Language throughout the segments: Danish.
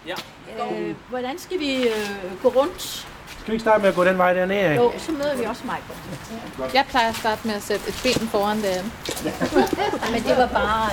Ja. Hvordan skal vi gå rundt? Skal vi ikke starte med at gå den vej dernede? Jo, så møder vi også mig. Jeg plejer at starte med at sætte et ben foran det andet. Men det var bare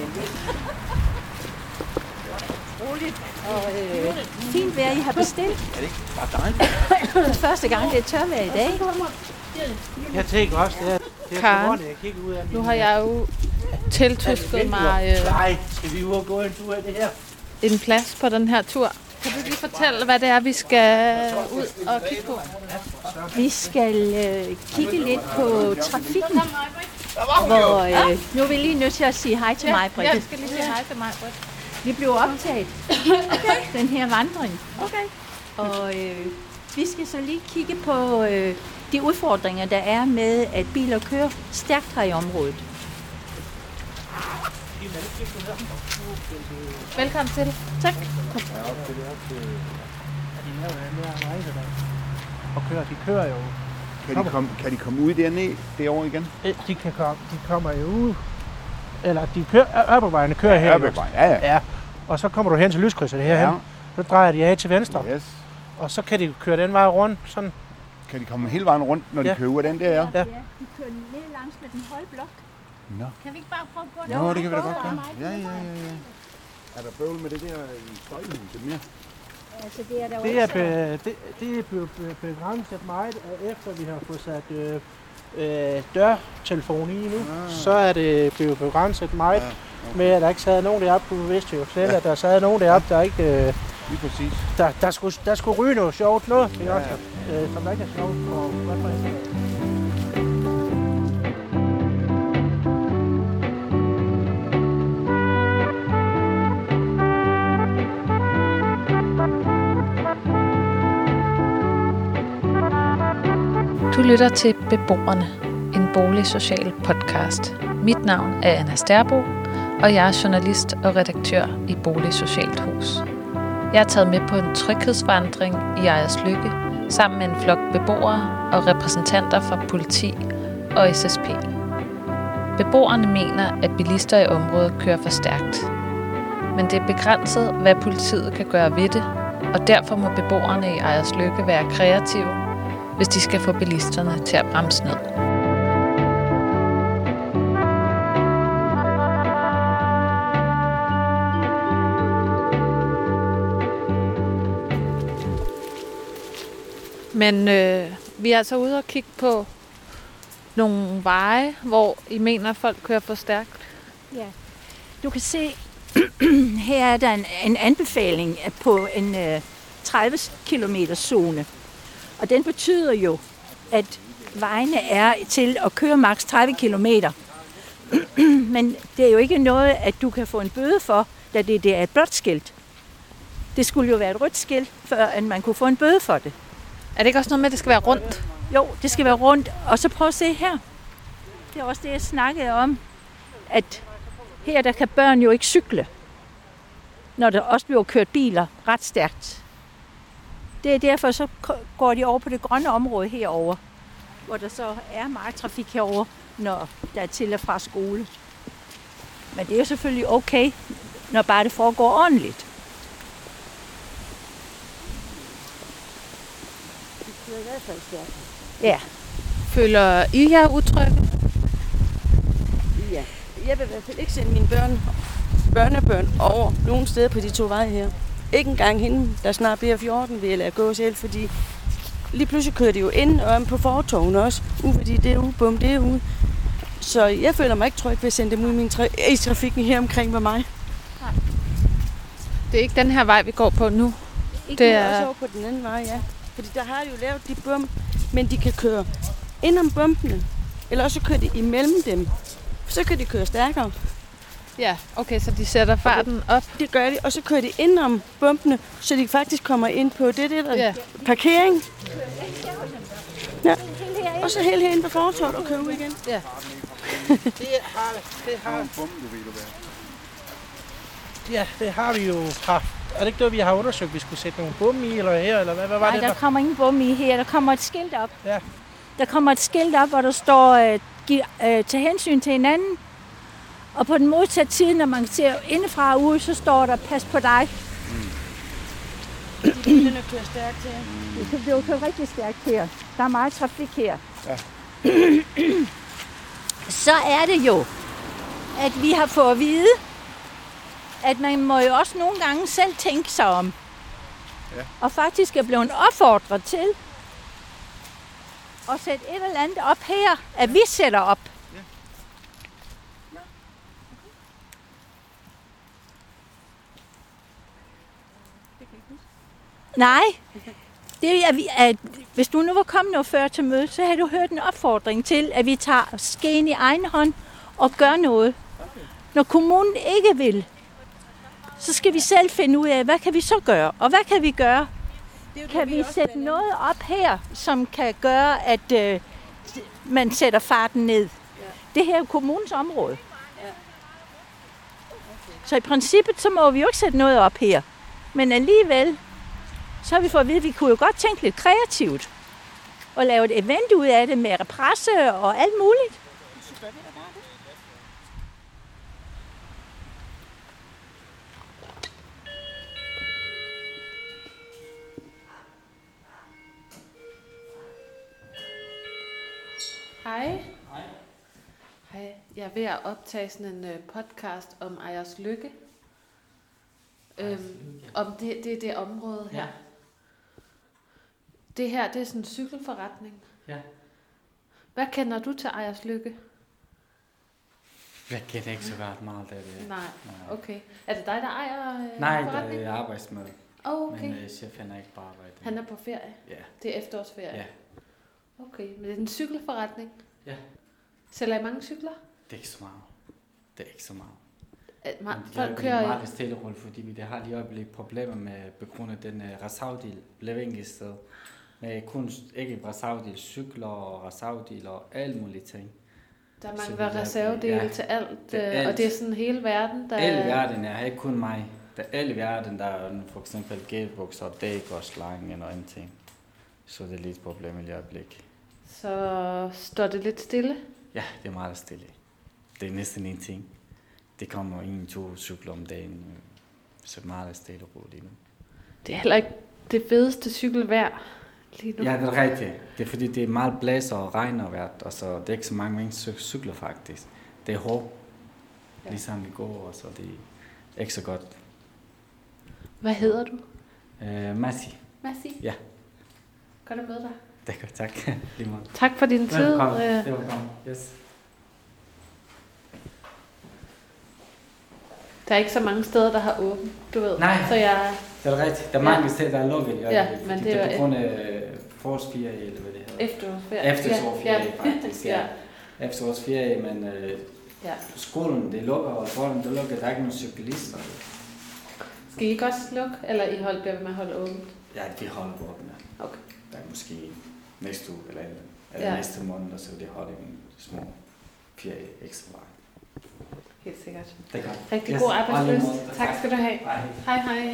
roligt og fint vejr, I har bestilt. Er det ikke bare dejligt? Første gang, det er tørvejr i dag. Jeg tænker også, det er Karen, jeg kigger ud af nu har jeg jo tiltusket mig Nej, skal vi ud og gå en tur i det her? en plads på den her tur. Kan du lige fortælle, hvad det er, vi skal ud og kigge på? Vi skal kigge lidt på trafikken. Hvor, nu er vi lige nødt til at sige hej til mig, Britt. Jeg skal lige sige hej til mig, Britt. Vi blev optaget. Den her vandring. Okay. Og vi skal så lige kigge på de udfordringer, der er med, at biler kører stærkt her i området. Velkommen til. Tak. Og de kører jo. Kan de komme ud dernede, derovre igen? De kommer jo ud. Eller de kører, Ørbeckvejene kører her. Ørbeckvejen, ja. Og så kommer du hen til lyskrydset herhen. Ja. Så drejer de af til venstre. Yes. Og så kan de køre den vej rundt. Sådan. Kan de komme hele vejen rundt, når de kører ud af den der, ja? Ja. De kører ned langs med den høje blok. Nå. Kan vi ikke bare prøve på det? Nå, det kan vi da godt gøre. Ja. Er der bøvl med det der i støjhuset mere? Altså, det er der Det er blevet begrænset meget, efter vi har fået sat dørtelefon i nu. Så er det blevet begrænset meget med, at der ikke sad nogen deroppe på Vestjylland. Selv at der sad nogen deroppe, der ikke... Lige præcis. Der skulle ryge noget sjovt noget, som der ikke er sjovt. Og Du lytter til Beboerne, en boligsocial podcast. Mit navn er Anna Sterbo, og jeg er journalist og redaktør i Boligsocialt Hus. Jeg er taget med på en tryghedsvandring i Ejerslykke sammen med en flok beboere og repræsentanter fra politi og SSP. Beboerne mener, at bilister i området kører for stærkt. Men det er begrænset, hvad politiet kan gøre ved det, og derfor må beboerne i Ejerslykke være kreative, hvis de skal få bilisterne til at bremse ned. Men vi er altså ude og kigge på nogle veje, hvor I mener, at folk kører for stærkt. Ja. Du kan se, her er der en anbefaling på en 30 km zone. Og den betyder jo, at vejene er til at køre maks 30 km. Men det er jo ikke noget, at du kan få en bøde for, da det er et blåt skilt. Det skulle jo være et rødt skilt, før at man kunne få en bøde for det. Er det ikke også noget med, at det skal være rundt? Jo, det skal være rundt. Og så prøv at se her. Det er også det, jeg snakkede om, at her der kan børn jo ikke cykle, når der også bliver kørt biler ret stærkt. Det er derfor, så går de over på det grønne område herover, hvor der så er meget trafik herover, når der er til og fra skole. Men det er jo selvfølgelig okay, når bare det foregår ordentligt. Det er i hvert fald stærkt. Ja. Føler I jer utrygge? Ja. Jeg vil i hvert fald ikke sende mine børnebørn over nogen steder på de to veje her. Ikke engang hende, der snart bliver 14, vil jeg lade gå selv, fordi lige pludselig kører de jo ind og om på fortovene også, fordi det er ude, det er ude. Så jeg føler mig ikke tryg ved at sende dem ud i trafikken her omkring med mig. Nej. Det er ikke den her vej, vi går på nu. Ikke det er også over på den anden vej, ja. Fordi der har de jo lavet de bump, men de kan køre ind om bumpene, eller også kører de imellem dem. Så kan de køre stærkere. Ja, okay, så de sætter farten op. Det gør de, og så kører de ind om bumpene, så de faktisk kommer ind på det der parkering. Ja. Og så helt herinde på fortovet og kører ud igen. Ja. det har vi jo haft. Er det ikke det, vi har undersøgt, vi skulle sætte nogle bum i, eller her, eller hvad var Nej, det? Nej, der kommer ingen bum i her. Der kommer et skilt op. Ja. Der kommer et skilt op, hvor der står, tag hensyn til hinanden. Og på den modsatte side, når man ser indefra og ude, så står der, pas på dig. Den er kørt stærkt her. Det bliver kørt rigtig stærkt her. Der er meget trafik her. Ja. Så er det jo, at vi har fået at vide, at man må jo også nogle gange selv tænke sig om. Ja. Og faktisk er blevet opfordret til at sætte et eller andet op her, at vi sætter op. Ja. Nej, det er, at hvis du nu var kommet noget før til møde, så har du hørt en opfordring til, at vi tager skeen i egen hånd og gør noget. Okay. Når kommunen ikke vil, så skal vi selv finde ud af, hvad kan vi så gøre? Og hvad kan vi gøre? Kan vi sætte noget op her, som kan gøre, at man sætter farten ned? Det her er kommunens område. Så i princippet, så må vi jo ikke sætte noget op her. Men alligevel, så har vi fået at vide, at vi kunne jo godt tænke lidt kreativt. Og lave et event ud af det med presse og alt muligt. Hej. Hej. Jeg er ved at optage sådan en podcast om Ejers Lykke. Om det område her. Ja. Det her, det er sådan en cykelforretning. Ja. Hvad kender du til Ejers Lykke? Jeg kender ikke så godt meget af det. Nej, okay. Er det dig, der ejer Nej, forretningen? det er arbejdsmed. Okay. Men chefen er ikke på arbejde. Han er på ferie? Ja. Det er efterårsferie? Ja. Okay, men det er en cykelforretning? Ja. Sælger I mange cykler? Det er ikke så meget. Det er ikke så meget. Folk kører meget stille rundt, fordi vi har lige øjeblik problemer med på grund af den reservedel blev ikke sted. Med kun ikke reservedel, cykler og reservedel og alle mulige ting. Der mangler reservedele til alt, og det er sådan hele verden, der... Alle verden er ikke kun mig. Der er alle verden, der er for eksempel gearbox og dæk og slangen og en ting. Så det er lidt et problem i øjeblik. Så står det lidt stille? Ja, det er meget stille. Det er næsten en ting. Det kommer 1-2 cykler om dagen, så meget stille og roligt nu. Det er heller ikke det fedeste cykelvejr lige nu. Ja, det er rigtigt. Det er fordi, det er meget blæser og regn og vejr, og så det er ikke så mange cykler faktisk. Det er hårdt, ligesom i går, og så det er ikke så godt. Hvad hedder du? Massi. Massi? Ja. Godt at møde dig. Det er godt, tak. Tak for din tid. Velkommen. Yes. Der er ikke så mange steder, der har åbent, du ved. Nej, så jeg... det er rigtigt. Der er mange steder, der er lukket. Ja, men det er på grund af forårsferie, eller hvad det hedder. Efterårsferie. Efterårsferie, faktisk, ja. Ja. Efterårsferie, men skolen, det lukker, og skolen, det lukker. Der er ikke nogen cyklister. Skal I ikke også lukke, eller I bliver ved med at holde åbent? Ja, vi holder åbent. Okay. Der er måske næste uge, eller næste måned, så det holder en små ferie ekstra vej. Helt sikkert. Det er godt. Rigtig god arbejdsløs. Tak skal du have. Hej. Hej.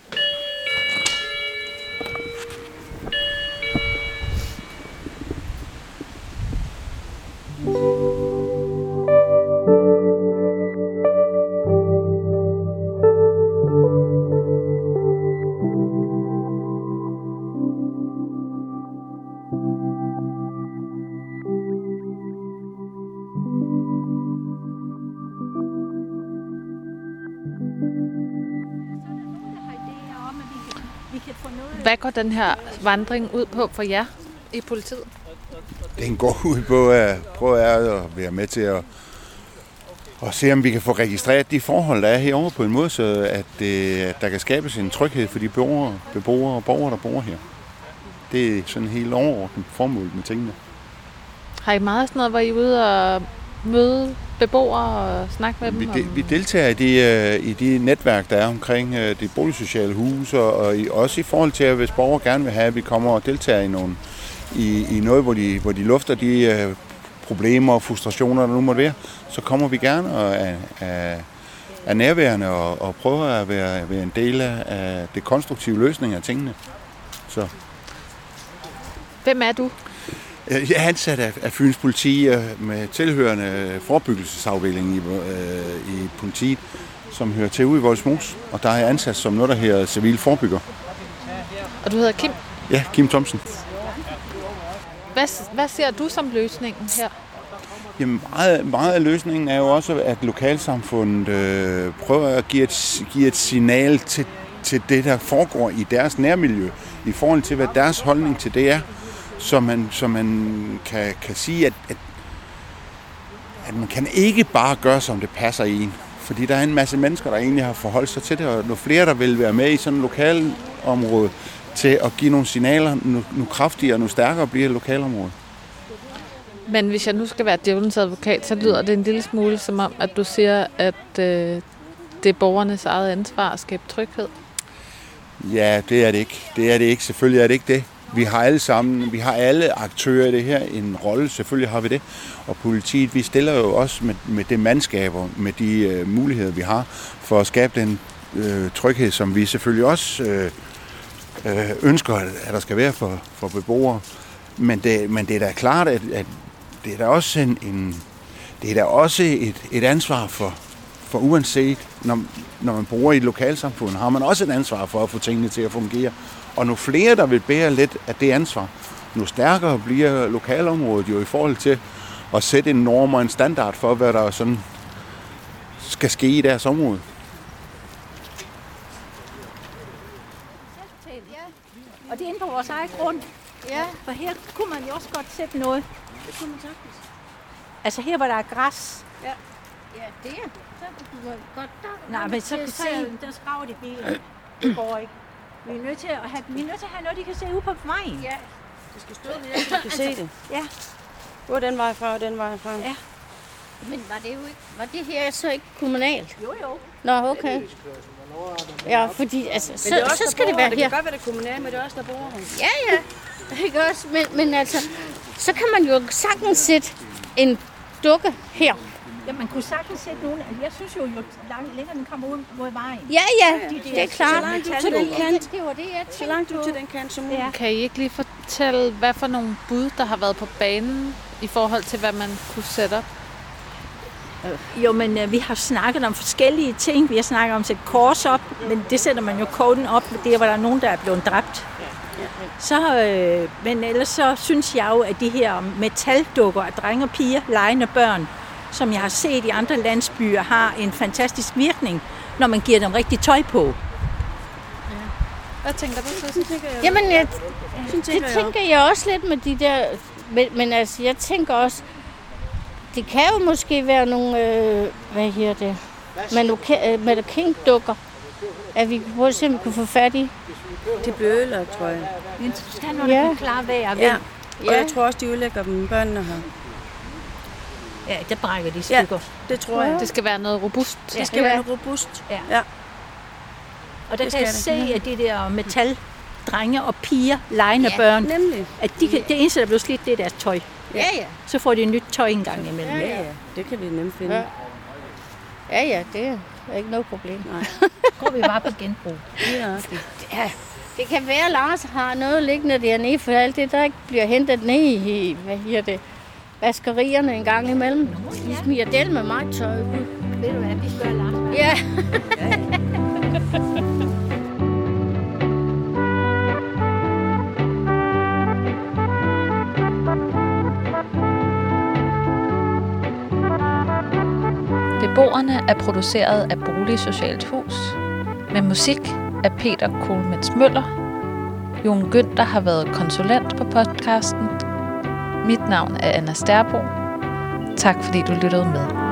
Hvad går den her vandring ud på for jer i politiet? Den går ud på at prøve at være med til at se, om vi kan få registreret de forhold, der er herovre på en måde, så at der kan skabes en tryghed for de beboere og borgere, der bor her. Det er sådan helt overordnet formål med tingene. Har I meget sådan noget, hvor I er ude og møde beboere og snakke med dem? Vi deltager i de netværk, der er omkring de boligsociale huse, og også i forhold til, at hvis borgere gerne vil have, at vi kommer og deltager i noget, hvor de lufter de problemer og frustrationer, der nu måtte være, så kommer vi gerne og er nærværende og prøver at være en del af det konstruktive løsning af tingene. Så. Hvem er du? Jeg er ansat af Fyns Politi med tilhørende forebyggelsesafdeling i politiet, som hører til ude i Vollsmose. Og der er jeg ansat som noget, der hedder civil forebygger. Og du hedder Kim? Ja, Kim Thomsen. Hvad ser du som løsningen her? Jamen, meget af løsningen er jo også, at lokalsamfundet prøver at give et signal til det, der foregår i deres nærmiljø, i forhold til, hvad deres holdning til det er, så man kan sige, at man kan ikke bare gøre, som det passer i en. Fordi der er en masse mennesker, der egentlig har forholdt sig til det, og nu flere, der vil være med i sådan et lokalområde, til at give nogle signaler, nu kraftigere og nu stærkere bliver lokalområdet. Men hvis jeg nu skal være djævelens advokat, så lyder det en lille smule som om, at du siger, at det er borgernes eget ansvar at skabe tryghed. Ja, det er det ikke. Det er det ikke. Selvfølgelig er det ikke det. Vi har alle aktører i det her en rolle. Selvfølgelig har vi det. Og politiet, vi stiller jo også med det mandskaber, med de muligheder, vi har, for at skabe den tryghed, som vi selvfølgelig også ønsker, at der skal være for beboere. Men det er da klart, at det er da også det er da også et ansvar for uanset, når man bor i et lokalsamfund, har man også et ansvar for at få tingene til at fungere. Og nu flere, der vil bære lidt af det ansvar, nu stærkere bliver lokalområdet jo i forhold til at sætte en norm og en standard for, hvad der sådan skal ske i deres område. Og det er inde på vores eget grund. Ja. For her kunne man jo også godt sætte noget. Det kunne man sagtens. Altså her, hvor der er græs. Ja, det er. Så kunne man godt der. Nej, men så kan se, der skraver de bilen. Det går ikke. Vi er nødt til at have noget, de kan se ude på vejen. Ja, det skal stå ved, at de kan se det. Ja. Hvor den vej fra, og den vej fra. Ja. Men var det her så ikke kommunalt? Jo. Nå, okay. Ja, fordi altså, så skal det være her. Det kan godt være det kommunale, men det er også der bor her. Ja. Ikke også? Men altså, så kan man jo sagtens sætte en dukke her. Ja, man kunne sagtens sætte nogen. Jeg synes jo længere den kommer ud mod vejen. Ja, det er klart. Så langt ud til den kant. Det var det, jeg tænkte. Så langt ud til den kant som muligt. Ja. Kan I ikke lige fortælle, hvad for nogle bud, der har været på banen, i forhold til, hvad man kunne sætte op? Jo, men vi har snakket om forskellige ting. Vi har snakket om at sætte kors op, men det sætter man jo koden op, der hvor der er nogen, der er blevet dræbt. Men ellers så synes jeg jo, at de her metaldukker af drenge og piger, legende børn, som jeg har set i andre landsbyer, har en fantastisk virkning, når man giver dem rigtig tøj på. Hvad tænker du så? Jamen, det tænker jeg også lidt med de der... Men altså, jeg tænker også, det kan jo måske være nogle, mannequin-dukker, at vi for eksempel kunne få fat i. Det bøler, tror jeg. Men stand, når der kan klare vejr. Ja. Og jeg tror også, de udlægger dem, børnene her. Ja, der brækker de stykker. Ja, det tror jeg. Det skal være noget robust. Det skal være robust. Ja. Og der kan jeg se, at de der metaldrenge og piger, legende børn, Nemlig. at det eneste, der blev slidt, det er deres tøj. Ja. Så får de nyt tøj en gang imellem. Ja. Det kan vi nemt finde. Ja, det er ikke noget problem. Nej. Går vi bare på genbrug. Ja, det kan være, at Lars har noget liggende dernede, for alt det, der ikke bliver hentet ned i, vaskerierne en gang imellem. De smiger del med meget tøj ud. Ved du hvad, vi spørger Lars. Ja. Beboerne er produceret af Boligsocialt Hus. Med musik af Peter Kohlmets Møller. Jon Günther har været konsulent på podcasten. Mit navn er Anna Sterbo. Tak fordi du lyttede med.